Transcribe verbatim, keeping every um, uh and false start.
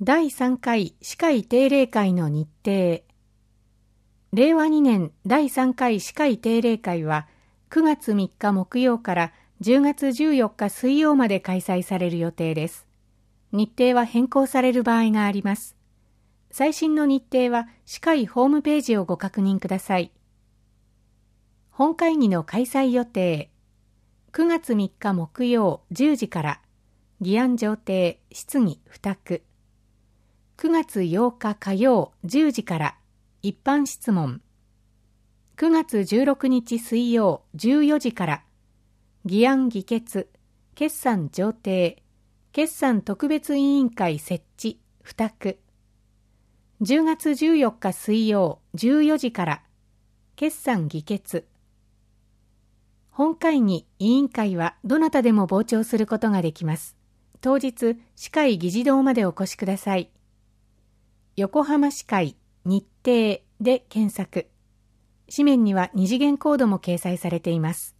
だいさんかい歯科医定例会の日程。れいわにねんだいさんかい歯科医定例会はくがつみっか木曜からじゅうがつじゅうよっか水曜まで開催される予定です。日程は変更される場合があります。最新の日程は歯科医ホームページをご確認ください。本会議の開催予定。くがつみっか木曜じゅうじから議案上呈質疑付託。くがつようか火曜じゅうじから一般質問。くがつじゅうろくにち水曜じゅうよじから議案議決、決算上呈、決算特別委員会設置、付託。じゅうがつじゅうよっか水曜じゅうよじから決算議決。本会議委員会はどなたでも傍聴することができます。当日、歯科医議事堂までお越しください。横浜歯科医日程で検索。紙面には二次元コードも掲載されています。